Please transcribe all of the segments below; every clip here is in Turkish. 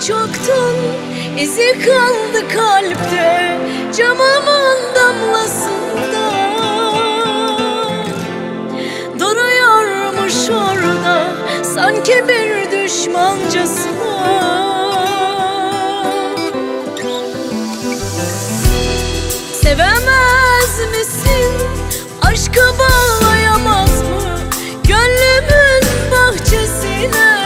çoktan, izi kaldı kalpte, camımın damlasında. Duruyormuş orada sanki bir düşmancasına. Sevemez misin? Aşkı bağlayamaz mı gönlümün bahçesine?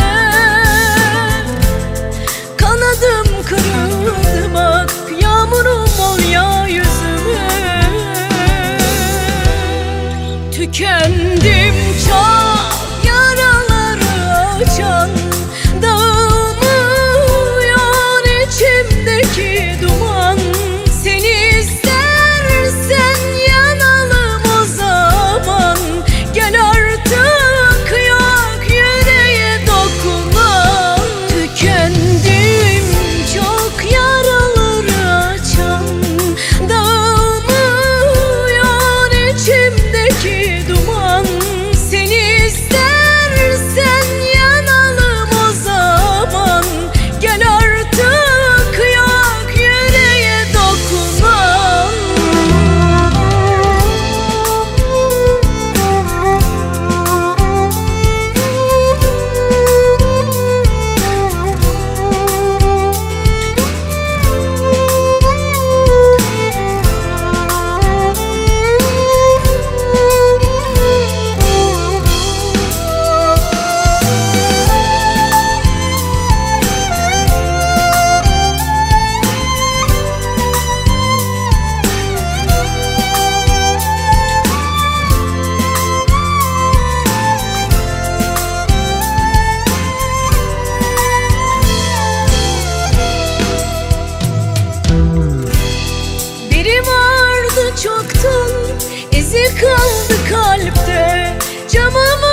Kanadım kırıldı bak, yağmurum ol ya yüzüme. Tükendim çok, yaraları açan, dağılmıyor içimdeki duman. Seni istersen yanalım o zaman, gel artık yok yüreğe dokunan. Tükendim çok, yaraları açan, dağılmıyor içimdeki duman. Seni istersen yanalım o zaman, gel artık yok yüreğe dokunan. Biri vardı çoktan, izi kaldı kalpte, camımın